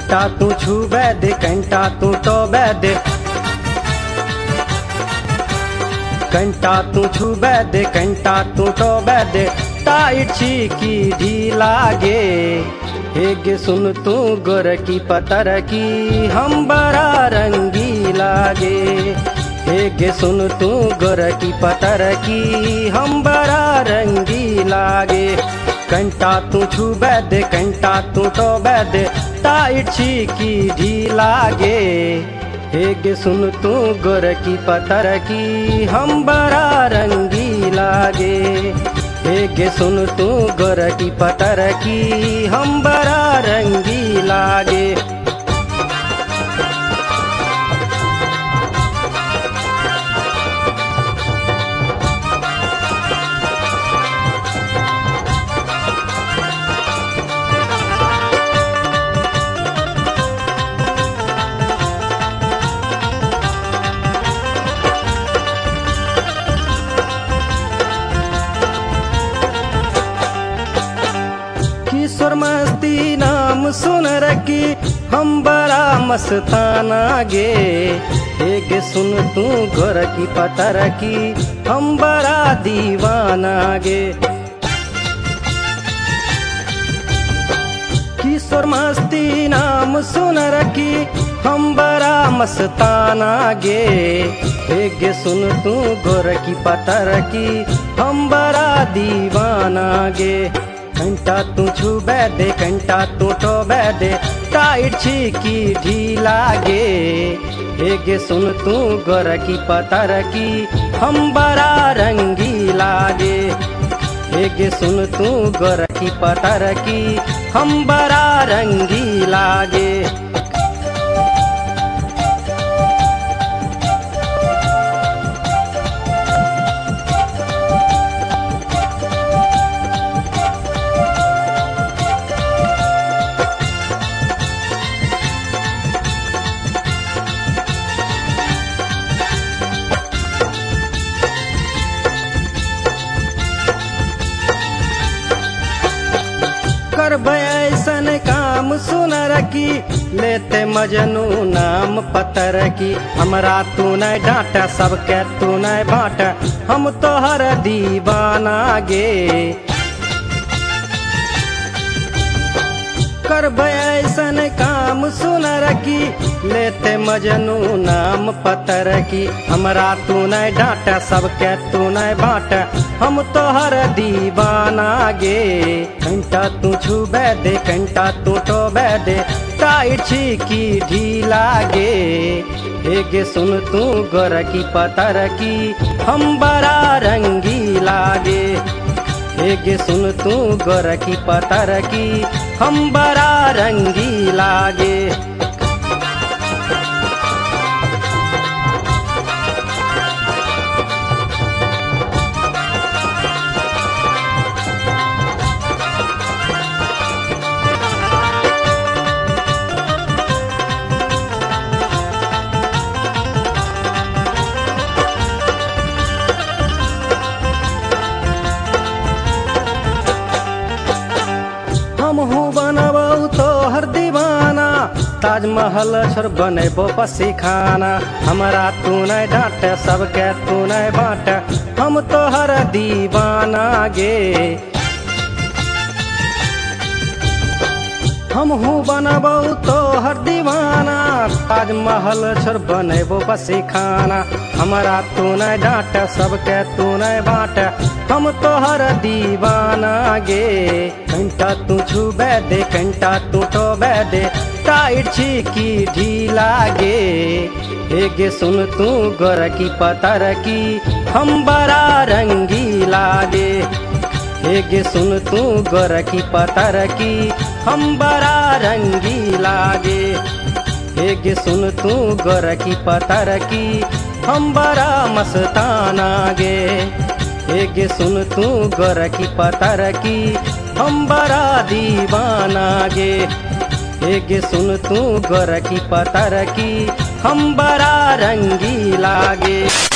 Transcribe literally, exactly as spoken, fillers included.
कंटा तू छूबे दे कंटा तू टोबे दे कंटा तू छूबे दे कंटा तू टोबे दे टाइट की ढीला गे हेगे सुन तू गोर की पतर की हम बड़ा रंगी लागे हेगे सुन तू गोर की पतर की हम बड़ा रंगी लागे कंटा तू छूबे दे कंटा तू टोबे दे टाइट की ढीला गे हेगे सुन तू गोर की पतर की हम बड़ा रंगी लागे हेगे सुन तू गोर की पतर की हम बड़ा रंगी लागे किशोर मस्ती नाम सुन रखी हम बड़ा मस्ताना गे हेगे सुन तू गोर की पतर की हम बड़ा दीवाना गे किशोर मस्ती नाम सुन रखी हम बड़ा मस्ताना गे हेगे सुन तू गोर की पतर की हम बड़ा दीवाना गे कंटा तू छूबे दे कंटा तू टोबे दे टाइट की ढीला गे हेगे सुन तू गोर की पतर की हम बड़ा रंगी लागे हेगे सुन तू गोर की पतर की हम बड़ा रंगी लागे करब ऐसन काम सुन रखी लेते मजनू नाम पतर की हमरा तू नहीं डांट सबके तू नहीं बांट हम तोहर दीवाना गे करब ऐसन काम सुन रखी लेते मजनू नाम पतर की हमरा तू नहीं डांट सबके तू नहीं बांट हम तोहर दीवाना गे कंटा तू छूबे दे कंटा तू टोबे दे टाइट की ढीला गे हेगे सुन तू गोर की पतर की हम बड़ा रंगी लागे हेगे सुन तू गोर की पतर की हम बड़ा रंगी लागे हम हूँ बनबू तो हर दीवाना ताजमहल छोर बनेबो पसी खाना हमरा तू नहीं डांट सबके तू नहीं बांट हम तो हर दीवाना गे हम हूँ बनबू तो हर दीवाना ताजमहल छोर बनेबो पसी खाना हमरा तू नहीं डांट सबके तू नहीं बांट हम तो हर दीवाना गे कंटा तू छूबे दे कंटा तू टोबे दे टाइट की ढीला गे हेगे सुन तू गोर की पतर की हम बड़ा रंगी लागे हेगे सुन तू गोर की पतर की हम बड़ा रंगी लागे हेगे सुन तू गोर की पतर की हम बड़ा मस्ताना गे हेगे सुन तू गोर की पतर की हम बड़ा दीवाना गे हेगे सुन तू गोर की पतर की हम बड़ा रंगी लागे।